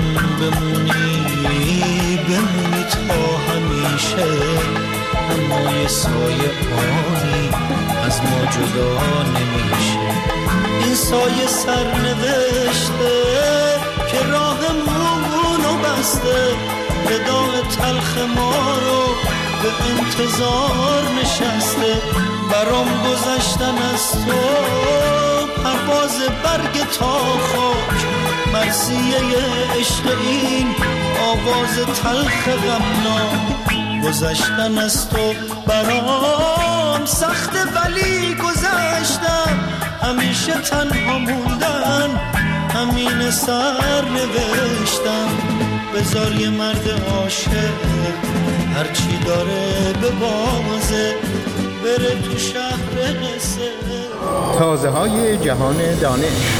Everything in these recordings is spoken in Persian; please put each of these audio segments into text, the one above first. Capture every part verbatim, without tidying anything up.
بمونی بمونی تا همیشه، اما یه سایه آنی از ما جدا نمیشه. این سایه سرنوشته که راهمونو بسته، وداع تلخ ما رو به انتظار نشسته. برام گذشتن از تو پرواز برگ تا خاک، مرثیه عشق این آواز تلخ غمناک. گذشتن از تو برام سخته ولی گذشتم، همیشه تنها موندن همین سر نوشتم. بذار یه مرد عاشق هرچی داره به بازه، بره تو شهر قصه. تازه های جهان دانش.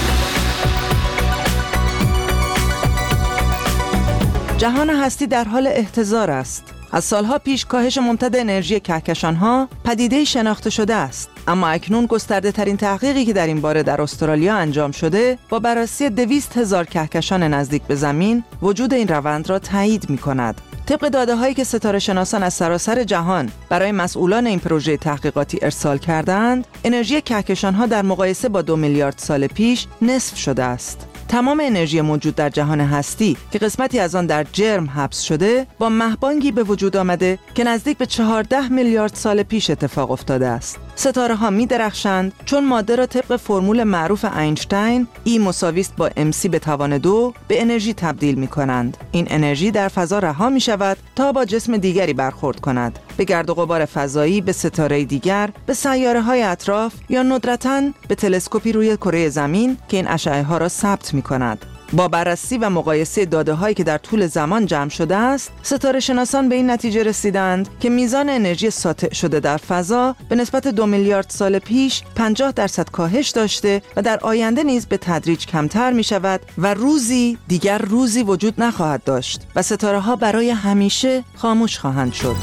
جهان هستی در حال احتضار است. از سالها پیش کاهش ممتد انرژی کهکشان‌ها پدیده‌ای شناخته شده است، اما اکنون گسترده ترین تحقیقی که در این باره در استرالیا انجام شده با بررسی دویست هزار کهکشان نزدیک به زمین وجود این روند را تایید می‌کند. طبق داده‌هایی که ستاره شناسان از سراسر جهان برای مسئولان این پروژه تحقیقاتی ارسال کردند، انرژی کهکشان‌ها در مقایسه با دو میلیارد سال پیش نصف شده است. تمام انرژی موجود در جهان هستی که قسمتی از آن در جرم حبس شده، با مهبانگی به وجود آمده که نزدیک به چهارده میلیارد سال پیش اتفاق افتاده است. ستاره ها می درخشند چون ماده را طبق فرمول معروف اینشتین E مساوی است با ام سی به توان دو به انرژی تبدیل می کنند. این انرژی در فضا رها می شود تا با جسم دیگری برخورد کند، به گرد و غبار فضایی، به ستاره دیگر، به سیاره های اطراف یا ندرتاً به تلسکوپی روی کره زمین که این اشعه ها را ثبت می کند. با بررسی و مقایسه داده‌هایی که در طول زمان جمع شده است، ستاره شناسان به این نتیجه رسیدند که میزان انرژی ساطع شده در فضا به نسبت دو میلیارد سال پیش پنجاه درصد کاهش داشته و در آینده نیز به تدریج کمتر می شود و روزی دیگر روزی وجود نخواهد داشت و ستاره‌ها برای همیشه خاموش خواهند شد.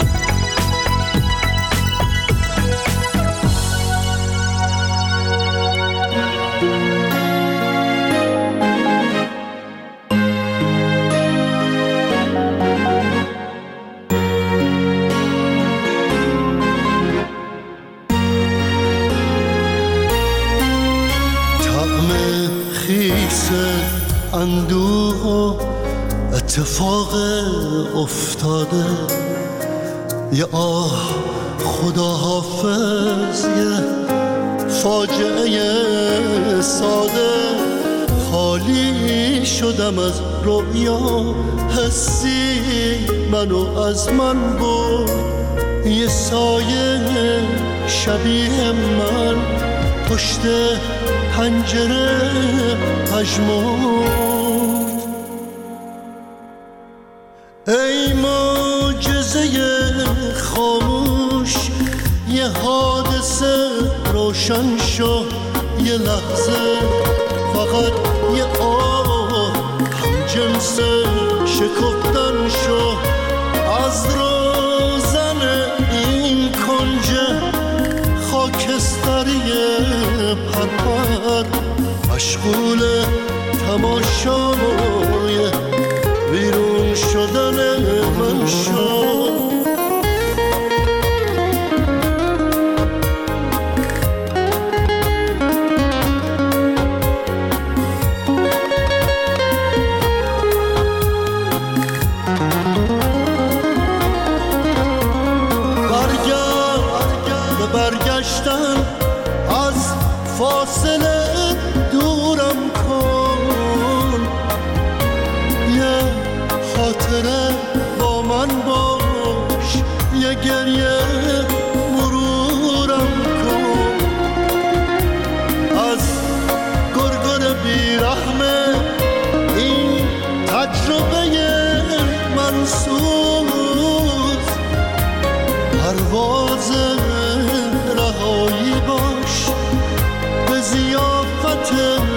اندوه و اتفاق افتاده، یه آه خدا حافظ، یه فاجعه ساده. خالی شدم از رویا، حسی منو از من برد. یه سایه شبیه من پشت پنجره پژمرد. ای معجزه خاموش، یه حادثه روشن شو. یه لحظه فقط یه آه هم جنس شکفتن شو. از روزن این کنج خاکستری پرپر مشغول تماشای بیرون شدن من شو. برگشتن از فاصله دورم کن. یه خاطره با من باش، یه گریه مرورم کن. از گرگر بیرحمه این تجربه منسوز، پرواز رهایی باش به ضیافت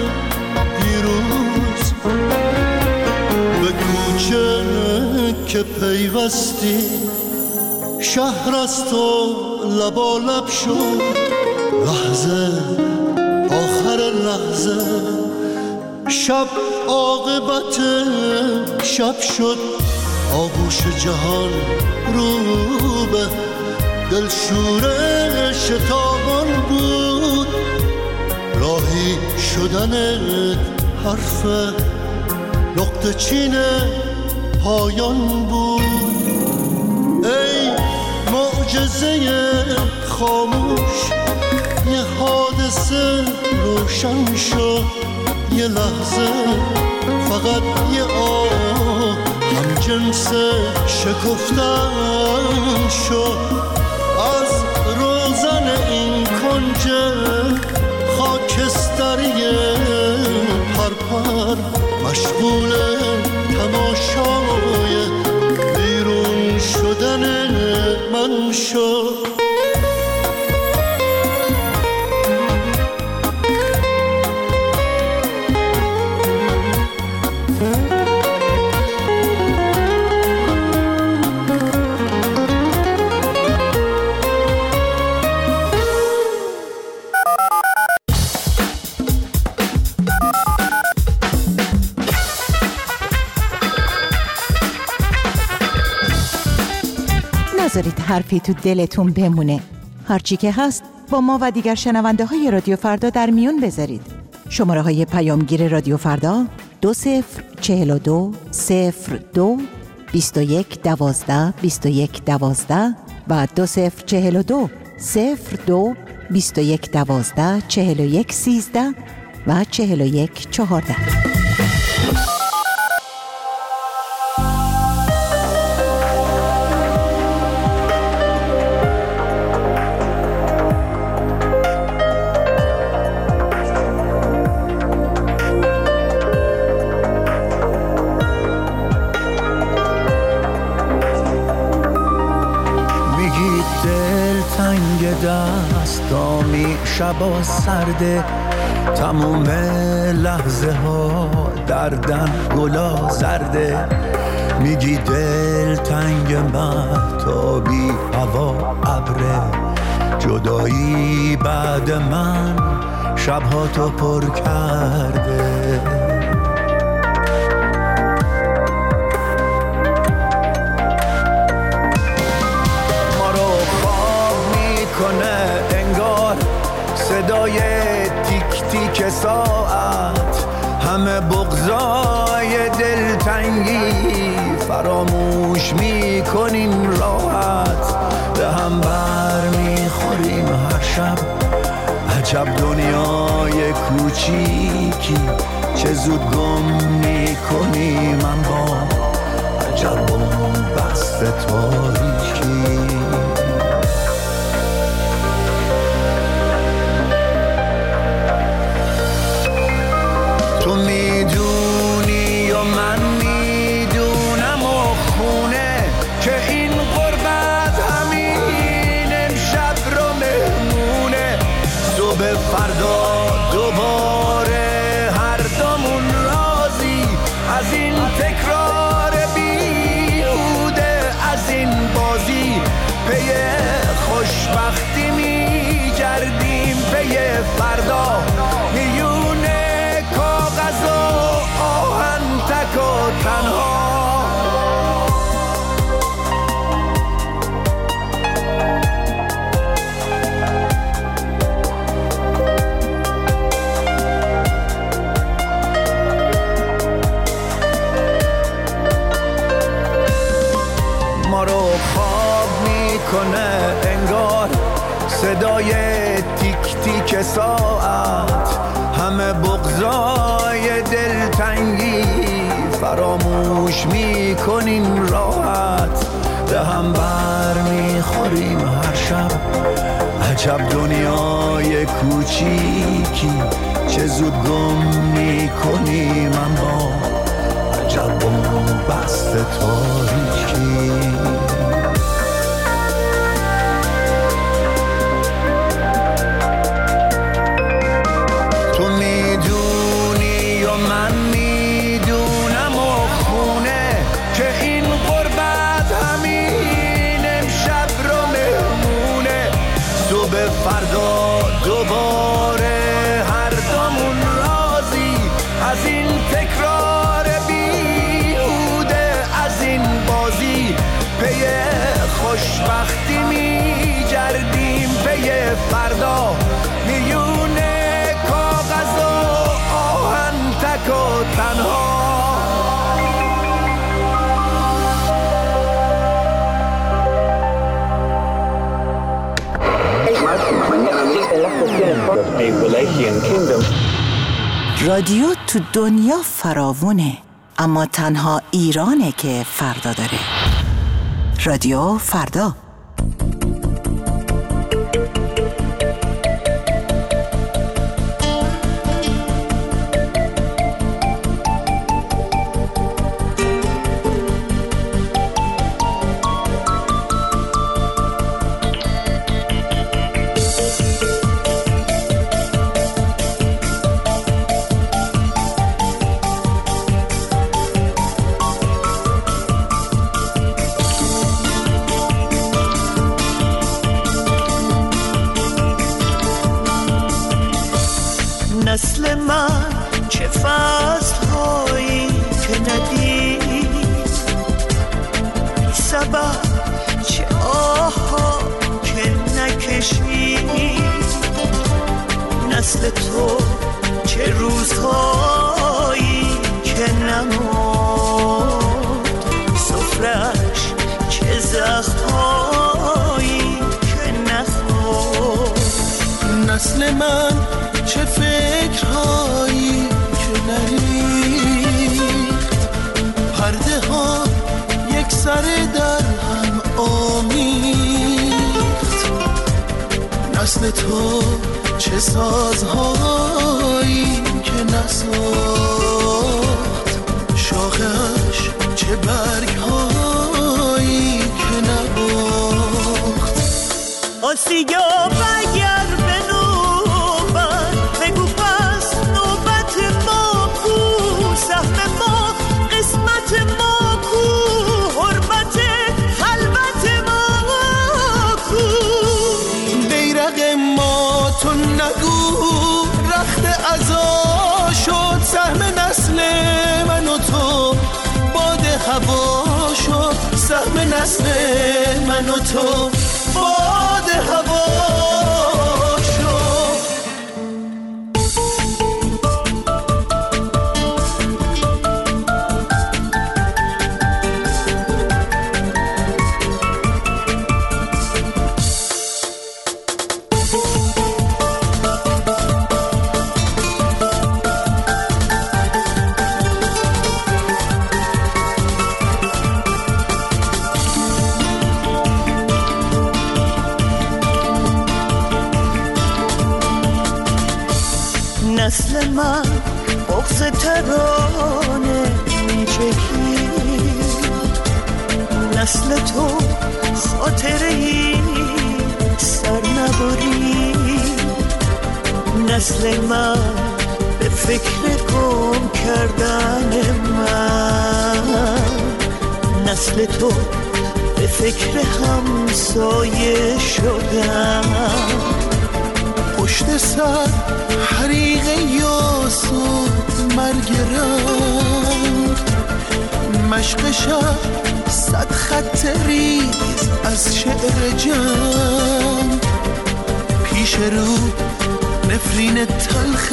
پیروز. به کوچه که پیوستی شهر از تو لبالب شد. لحظه آخر لحظه شب عاقبت شب شد، آغوش جهان رو به دلشور شتابان بود. راهی شدنت حرف نقطه چین پایان بود. ای معجزه خاموش، یه حادثه روشن شد. یه لحظه فقط یه آه هم جنس شکفتن شد. از روزن این کنج خاکستری پرپر مشغول تماشای بیرون شدن من شد. نذارید حرفی تو دلتون بمونه. هرچی که هست با ما و دیگر شنونده های رادیو فردا در میون بذارید. شماره های پیامگیر رادیو فردا دو صفر چهل و دو صفر دو بیست و یک دوازده بیست و یک دوازده و دو صفر چهل و دو صفر دو بیست و یک دوازده چهل و یک سیزده و چهل و یک چهارده. دستامی شبا سرده، تموم لحظه ها دردن گلا زرده. میگی دل تنگ مهتابی هوا ابره، جدایی بعد من شبها تو پر کرده. صدای تیک تیک ساعت، همه بغضای دلتنگی فراموش میکنیم راحت. به هم بر میخوریم هر شب، عجب دنیای کوچیکی چه زود گم میکنیم اما عجب بست تاریکی. تو میدونی و من میدونم و خونه که این غربت همین امشب رو مهمونه. صبح فردا دوباره هر دومون راضی از این تکرار بیهوده، از این بازی پی خوشبختی میگردیم، پی فردا میونه کاغذ و آهن تک و تنها. ما رو خواب میکنه انگار صدای تیک تیک ساعت، همه بغضای دلتنگی فراموش میکنیم راحت. به هم بر میخوریم هر شب، عجب دنیای کوچیکی چه زود گم میکنیم اما عجب بست تاریکی. تو میدونی و من میدونم و خونه که این غربت همین امشب رو مهمونه. صبح فردا دوباره هر دومون راضی از این رادیو تو دنیا فراوونه، اما تنها ایرانه که فردا داره. رادیو فردا. نسل من چه فصل هایی که ندید، بی سبب چه آه ها که نکشید. نسل تو چه روزهایی که نمود، سفرش چه زخم هایی که نخورد. نسل من چه فکرهایی که نریخت، پرده ها یک سر در هم آمیخت. نسل تو چه سازهایی که نساخت، شاخش چه برگهایی که نباخت. آسیا بگر به نوبت، بگو پس نوبت ما کو، سهم ما قسمت ما کو، حرمت خلوت ما کو. بیرق ما تو نگو رخت عزا شد، سهم نسل من و تو باد هوا شد. سهم نسل من و تو باد هوا شد. نسل من بغض ترانه میچکید، نسل تو خاطره‌ای سر نبرید. نسل من به فکر گم کردن من، نسل تو به فکر همسایه شدن. پشت سر حریق یاس و مرگ رنگ، مشق شب صد خط ریز از شعر جنگ. پیش رو نفرین تلخ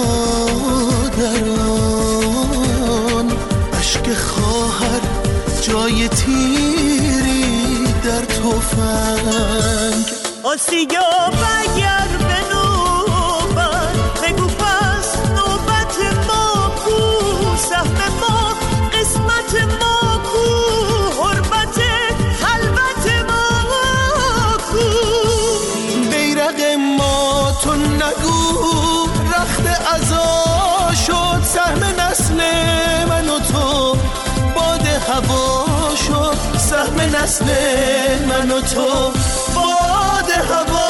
مادران، عشق خواهر جای تیری در تفنگ. آسیا بگر به نوبت، بگو پس نوبت ما کو، سهم ما قسمت ما کو، حرمت خلوت ما کو. بیرق ما تو نگو رخت عزا شد، سهم نسل من و تو باد هوا شد. سهم نسل من و تو باد هوا